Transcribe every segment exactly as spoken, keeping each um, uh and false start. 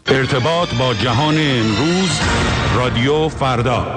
ارتباط با جهان امروز، رادیو فردا.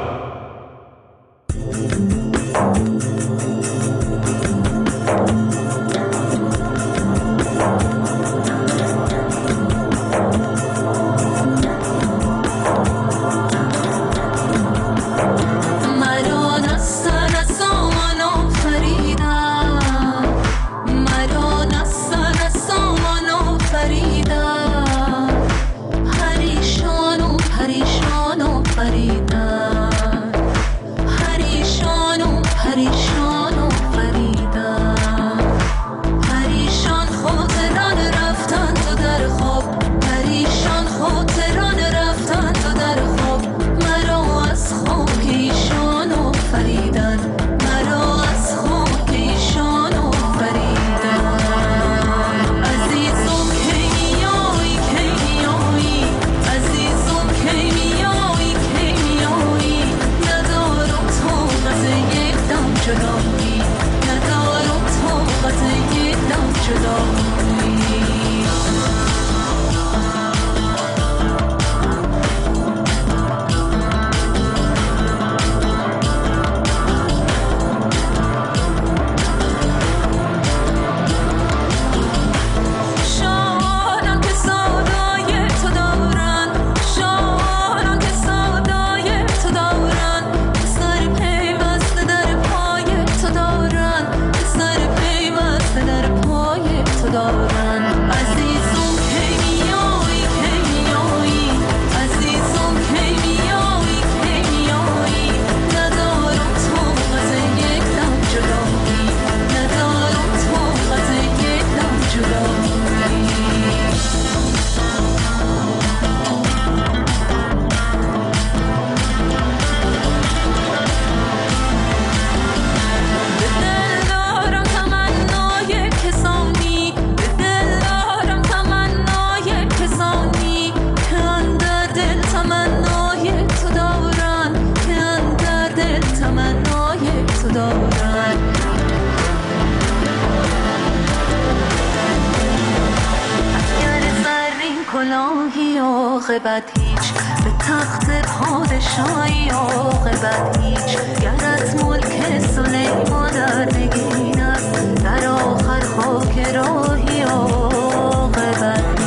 عاقبت هیچ به تخت پادشاهی عاقبت هیچ گرت ملک سلیمان در نگین است در آخر خاک راهی عاقبت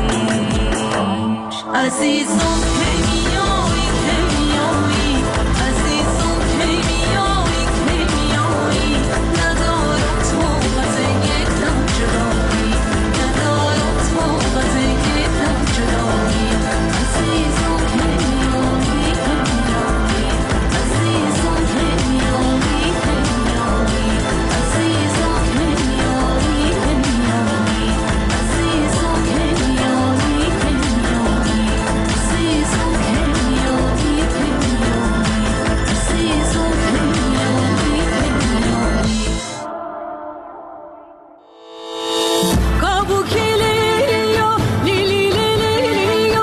هیچ عزیزم کیمیایی کیمیایی عزیزم کیمیایی کیمیایی ندارم طاقت یک دم جدایی ندارم طاقت یک دم جدایی عزیزم کیمیایی کیمیایی عزیزم کیمیایی کیمیایی عزیزم کیمیایی کیمیایی عزیزم کیمیایی کیمیایی عزیزم کیمیایی کیمیایی عزیزم کیمیایی کیمیایی کابوکیلیو لیلی لیلیو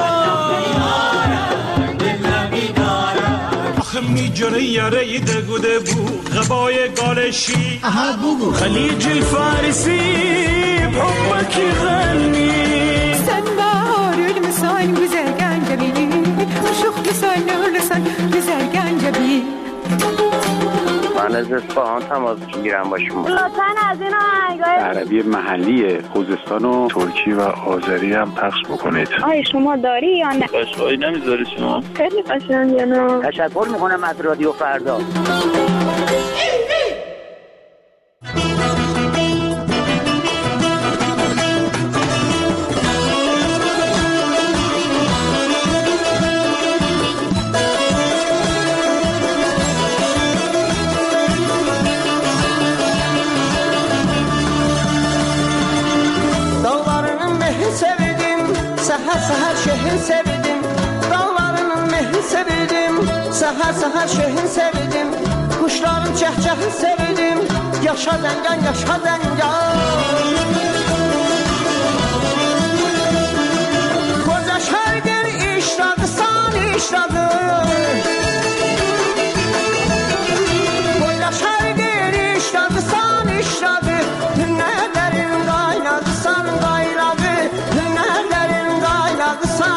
آخه میجره یاره دگوده بو غبای گالشی خلیج الفارسی بحبك يغني سنبار المسان güzel جميل شوخ لسان لسان güzel جميل من از اصفهان تماس میگیرم با شما. لطفاً از این آهنگای عربی محلی خوزستان و ترکی و آذری هم پخش بکنید. آیا شما داری یا نه؟ قشقایی نمیذاری شما؟ خیلی قشنگه نه؟ تشکر میکنم از رادیو فردا. Dağlarının mehri sevdim, seher seher şehrin sevdim. Dağlarının mehri sevdim, seher seher şehrin sevdim. Kuşların çehçehini sevdim, yaşa zengan yaşa zengan. Koca şehrin işradı san işradı. Koca şehrin işradı san işradı. Nelerin kaynadı san kaynadı. Nelerin kaynadı san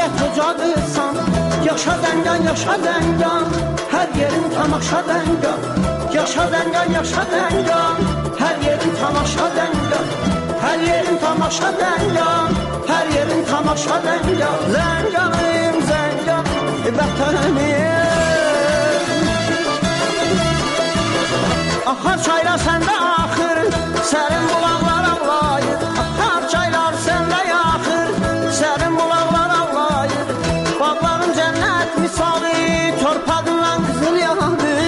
mədəniyyət ocağısan. Yaşa Zəngan, yaşa Zəngan, hər yerin tamaşa Zəngan. Yaşa Zəngan, yaşa Zəngan, hər yerin tamaşa Zəngan. Hər yerin tamaşa Zəngan, hər yerin tamaşa Zəngan. Zənganım, Zəngan, vətənim. Axar çaylar səndə axır, sərin bulaqlar ağlayır. Axar çaylar səndə yaxır, sərin bulaqlar ağlayır. Bağların cənnət misali, torpağından qızıl yağandır.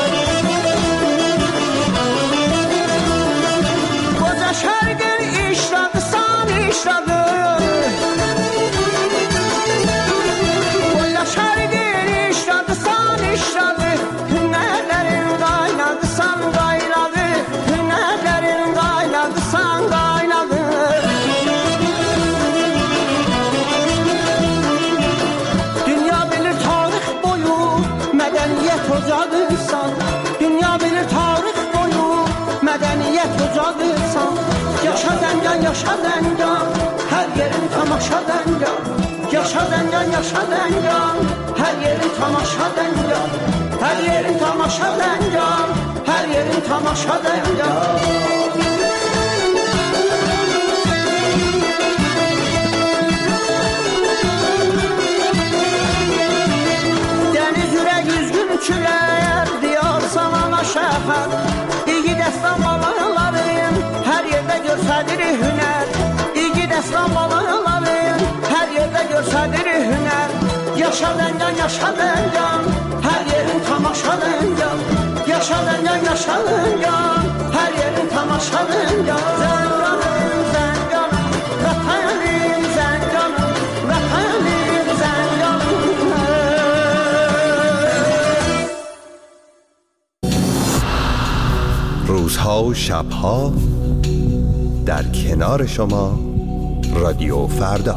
Qoca şərqin işradısan, işradı. Qoca şərqin işradısan, işradı. Hünərlərin qaynadısan, qaynadı. Hünərlərin qaynadısan, qaynadı. Dünya bilir tarix boyu mədəniyyət ocağısan. Dünya bilir tarix boyu mədəniyyət ocağısan. Yaşa Zəngan, yaşa Zəngan, hər yerin tamaşa Zəngan. Yaşa Zəngan, yaşa Zəngan, hər yerin tamaşa Zəngan. Hər yerin tamaşa Zəngan, hər yerin tamaşa Zəngan. Dəniz ürək üzgün külər, diyar salana şəhər. İyi dəstan balıqların, hər yerdə görsədir hünər. İyi dəstan balıqların, hər yerdə görsədir hünər. Yaşa Zəngan, yaşa Zəngan, hər yerin tamaşa Zəngan. Yaşa Zəngan, yaşa Zəngan, hər yerin tamaşa Zəngan. Zənganım, Zənganım, vətənim Zənganım, vətənim Zənganım. روزها و شبها در کنار شما رادیو فردا.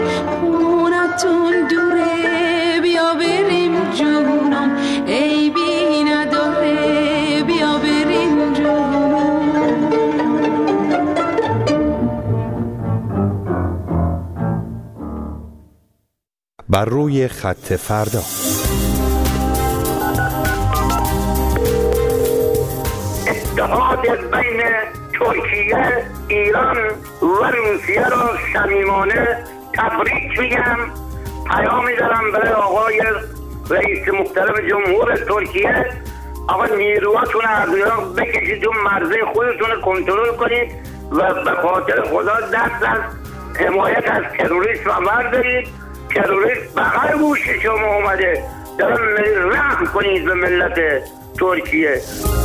خونتون دوره، بیا بریم جونم ای بی بر روی خط فردا. اتحاد بین ترکیه، ایران و روسیه را صمیمانه تبریک میگم. پیامی دارم برای آقای رئیس محترم جمهور ترکیه، آقا نیروهاتون از ایران بکشید و مرزه خودتون رو کنترل کنید و به خاطر خدا دست از حمایت از تروریست و بردارید. تروریست بغل گوش شما اومده، دارم رحم کنید به ملت ترکیه.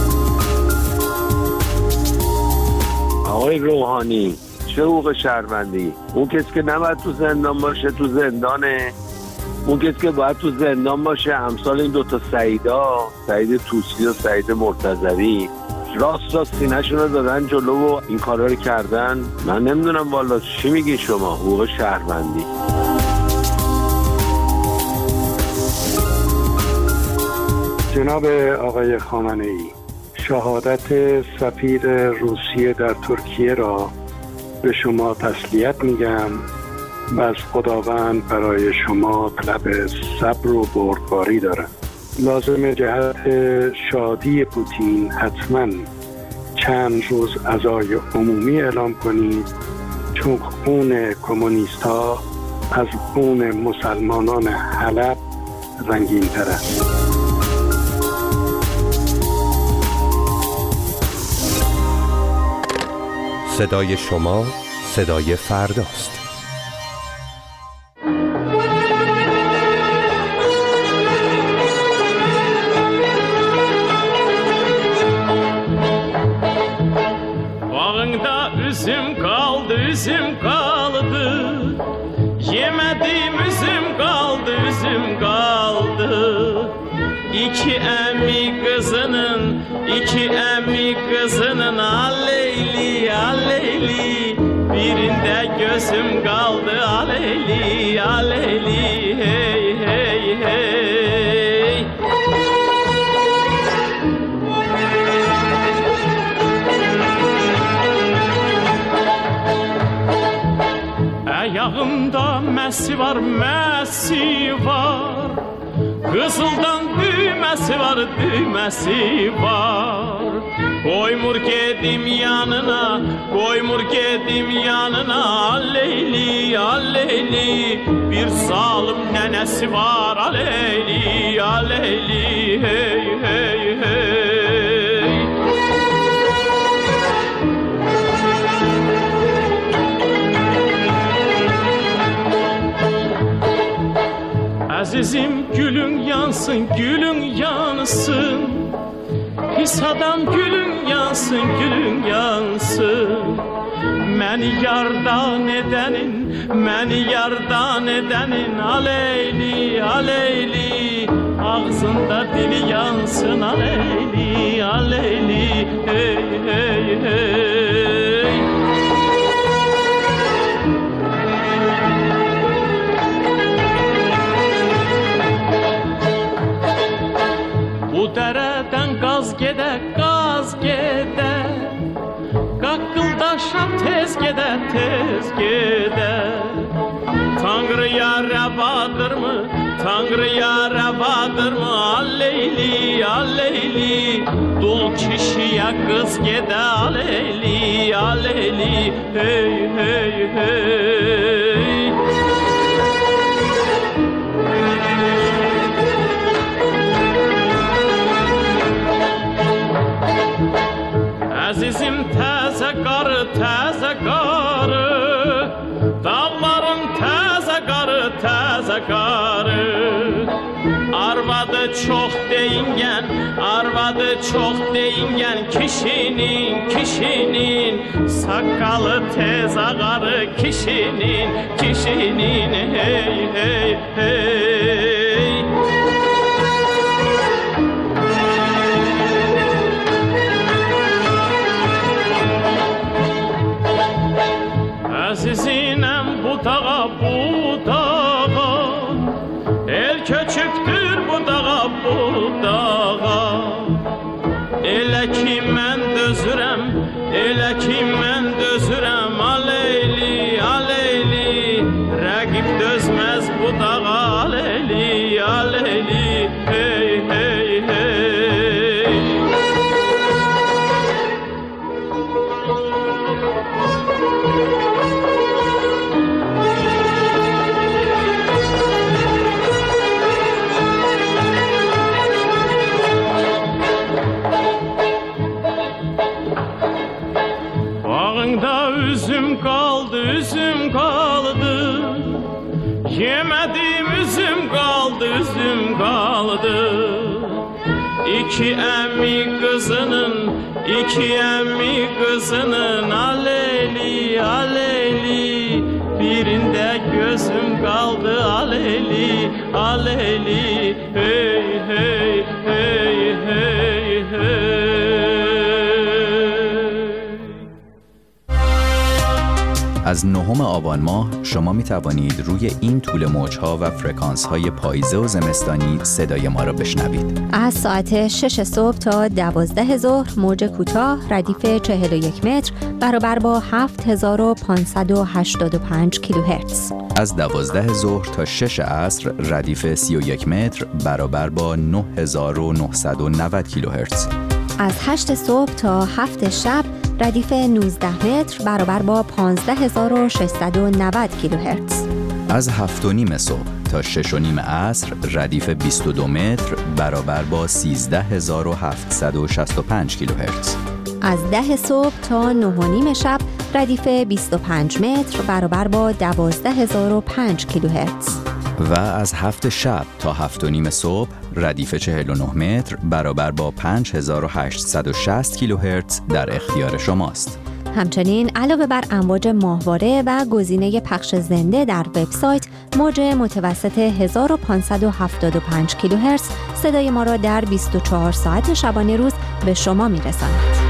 آقای روحانی چه حقوق شهروندی؟ اون کسی که نباید تو زندان باشه تو زندانه، اون کسی که باید تو زندان باشه امثال این دوتا سعیدا، سعید توسی و سعید مرتضوی، راست راست سینه‌شون رو دادن جلو و این کارا رو کردن. من نمیدونم والا چی میگی شما حقوق شهروندی؟ جناب آقای خامنه‌ای، شهادت سفیر روسیه در ترکیه را به شما تسلیت میگم و از خداوند برای شما طلب صبر و بردباری دارم. لازم جهت شادی پوتین حتما چند روز عزای عمومی اعلام کنید، چون خون کمونیست ها از خون مسلمانان حلب رنگین تر است. صدای شما صدای فرداست. Bağında üzüm kaldı, üzüm kaldı. Yemedim üzüm kaldı, üzüm kaldı. İki emmi kızının, iki emmi kızının aleyli, aleyli. Birinde gözüm kaldı, aleyli, aleyli, hey, hey, hey. Ayağımda mesi var, mesi var. Kızıldan düğmesi var, düğmesi var. Koymur gedim yanına, koymur gedim yanına. Aleyli, aleyli, bir zalim nenesi var. Aleyli, aleyli, hey, hey, hey. Azizim gülün yansın, gülün yansın. Pis adam gülün yansın, gülün yansın. Məni yardan edenin, məni yardan edenin. Aleyli, aleyli, ağzında dili yansın. Aleyli, aleyli, hey, hey, hey. Bu dereden gaz gede, gaz gede. Qaqqıldaşan tez gede, tez gede. Tanrıya rəvadırmı, Tanrıya rəvadırmı? Aleyli, aleyli, dul kişiye kız gede. Aleyli, aleyli, hey, hey, hey. Azizim təzə qarı, təzə qarı. Dağların təzə qarı, təzə qarı. Arvadı çox deyingen, arvadı çox deyingen. Kişinin, kişinin sakalı tez ağarı. Kişinin, kişinin, hey, hey, hey. Azizinem bu dağa, bu dağa. El köçüktür bu dağa, bu dağa. Elə ki mən dözürəm, elə ki mən dözürəm. Aleyli, aleyli, rəqib dözməz bu dağa. İki emmi kızının, iki emmi kızının aleli aleli, birinde gözüm kaldı aleli aleli, hey hey hey hey hey. از نهم آبان ماه شما می توانید روی این طول موج‌ها و فرکانس‌های پاییزه و زمستانی صدای ما را بشنوید. از ساعت شش صبح تا دوازده ظهر موج کوتاه ردیف چهل و یک متر برابر با هفت هزار و پانصد و هشتاد و پنج کیلوهرتز. از دوازده ظهر تا شش عصر ردیف سی و یک متر برابر با نه هزار و نهصد و نود کیلوهرتز. از هشت صبح تا هفت شب ردیف نوزده متر برابر با پانزده هزار و ششصد و نود کیلوهرتز. از هفت و نیم صبح تا شش و نیم عصر ردیف بیست و دو متر برابر با سیزده هزار و هفتصد و شصت و پنج کیلوهرتز. از ده صبح تا نه و نیم شب ردیف بیست و پنج متر برابر با دوازده هزار و پنج کیلوهرتز. و از هفت شب تا هفت و نیم صبح ردیف چهل و نه متر برابر با پنج هزار و هشتصد و شصت کیلوهرتز در اختیار شماست. همچنین علاوه بر امواج ماهواره و گزینه پخش زنده در وبسایت، موج متوسط هزار و پانصد و هفتاد و پنج کیلوهرتز صدای ما را در بیست و چهار ساعت شبانه روز به شما می‌رساند.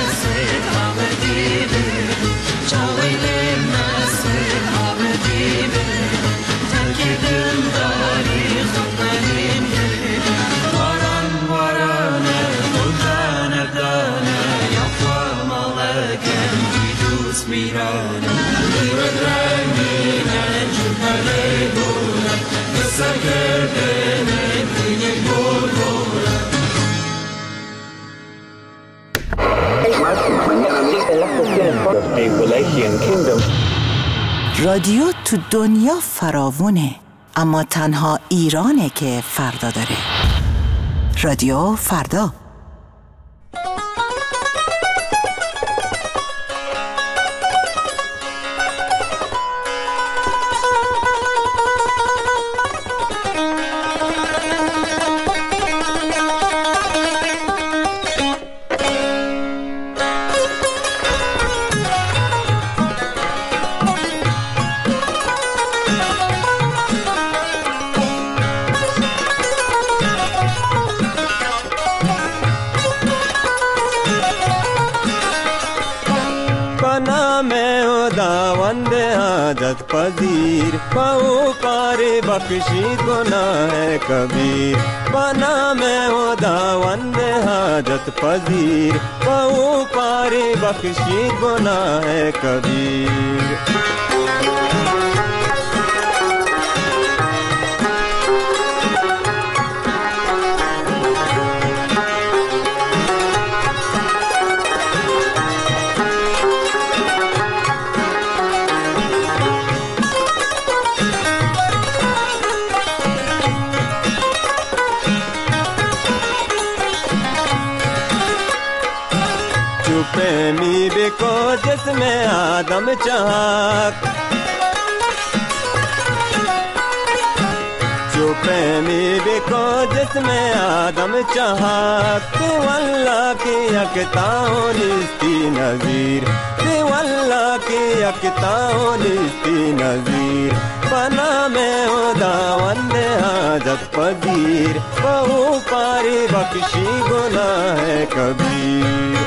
Baby رادیو تو دنیا فراوونه، اما تنها ایرانه که فردا داره. رادیو فردا. पजीर पाओ पारे बख्शी गुनाह कबीर बना मैं हो दावंद हाजत पजीर पाओ पारे बख्शी गुनाह कबीर प्रेमी बेको जिसमें आदम चाक जो प्रेमी बेको जिसमें आदम चाक देवल्ला की यकताओ निस्ती नज़ीर देवल्ला की यकताओ निस्ती नज़ीर बना मैं हो दावंद हाजत पजीर बहु पारी बख्शी गुनाह कबीर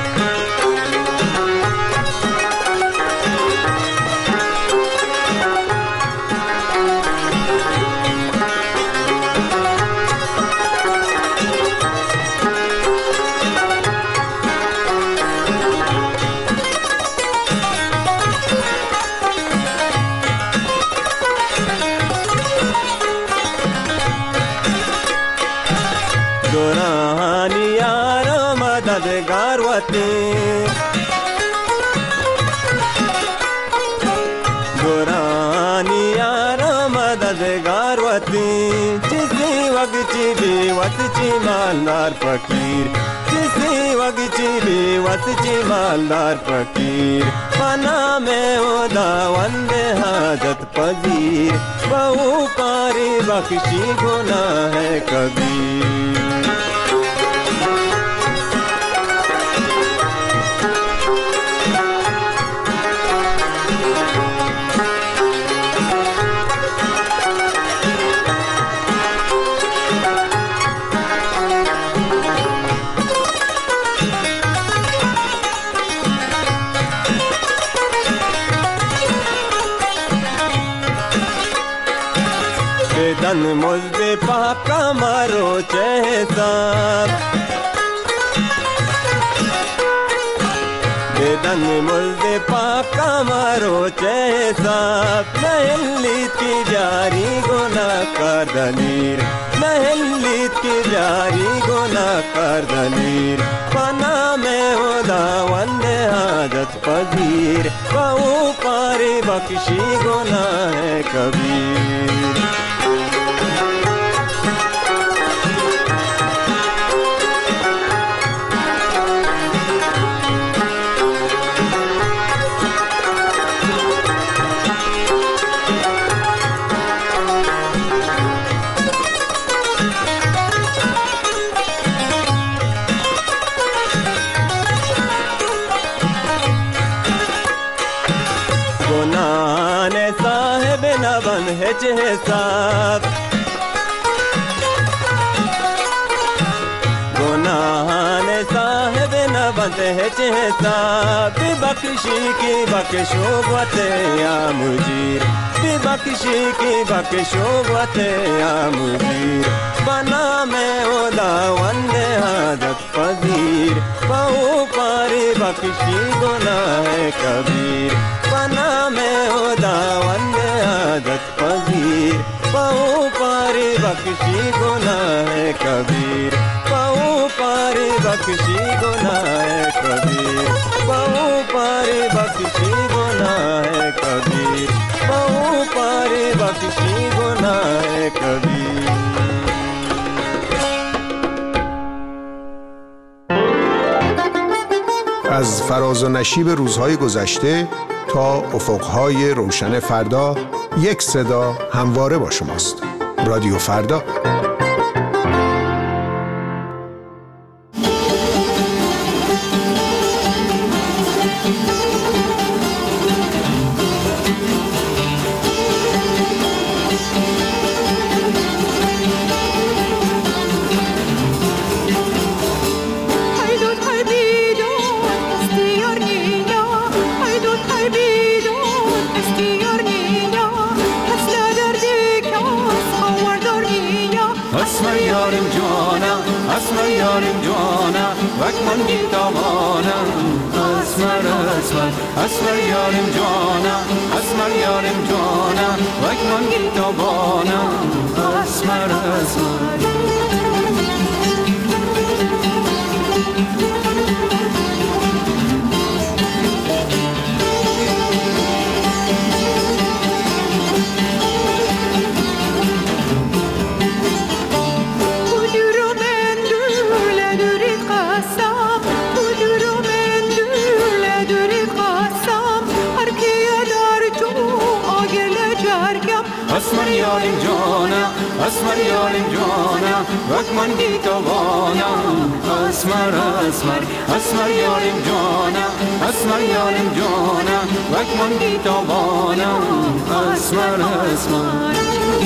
गोरानी यार मददगार वती जिसी वगची बेवत ची मालदार फकीर जिसी वगची बेवत ची मालदार फकीर बना में हो दावंद हाजत पजीर बहु पारी बख्शी गुनाह कबीर दन मुझे पाका मारो चेहसाब बेदन मुझे पाका मारो चेहसाब नहली की जारी गुनाह कर दलीर नहली की जारी गुनाह कर दलीर बना में हो दावंद हाजत पजीर बहु पारी बख्शी गुनाह कबीर हिसाब गुनाह ने साहिब न बंद है हिसाब बख्शी की बख्शो वते या मुजीर बख्शी की बख्शो वते या मुजीर बना मैं हो दावंद हाजत पजीर बहु पारी बख्शी गुनाह कबीर बना मैं हो दावंद हाजत पजीर बहु पारी बख्शी गुनाह कबीर बहु पारी बख्शी गुनाह कबीर बहु پاری بخشی گناه کبیر با او پاری بخشی گناه کبیر. از فراز و نشیب روزهای گذشته تا افقهای روشن فردا، یک صدا همواره با شماست. رادیو فردا. اسمر یارم جانم اسمر یارم جانم وکمن گیتامانم اسمر اسمر اسمر یارم جانم اسمر یارم جانم وکمن گیتامانم اسمر اسمر. اسمر یارم جانم اسمر یارم جانم وکمن گیتابانم اسمر اسمر اسمر یارم جانم اسمر یارم جانم وکمن گیتابانم اسمر اسمر.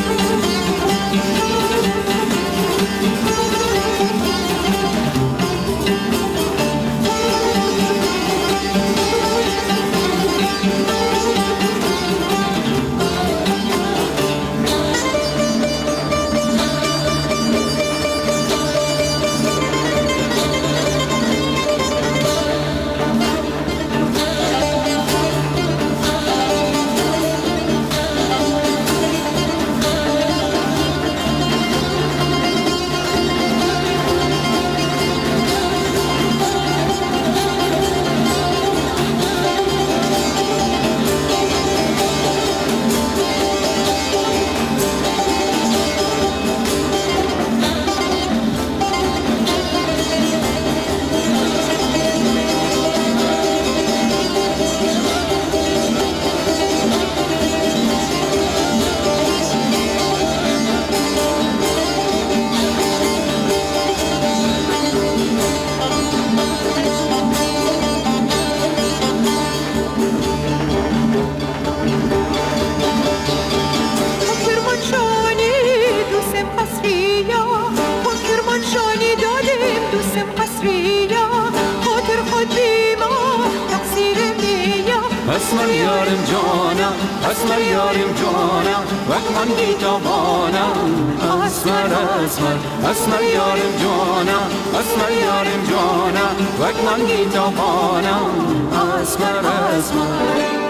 اسمر یارم جانم اسمر یارم جانم وکمن گیتابانم اسمر اسمر اسمر یارم جانم اسمر یارم جانم وکمن گیتابانم اسمر اسمر.